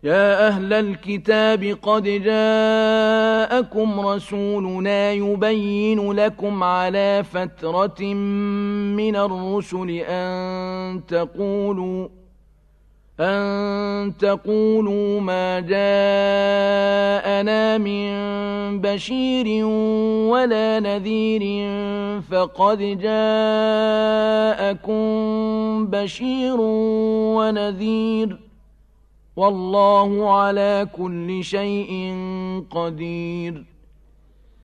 يا أهل الكتاب قد جاءكم رسولنا يبين لكم على فترة من الرسل أن تقولوا ما جاءنا من بشير ولا نذير فقد جاءكم بشير ونذير والله على كل شيء قدير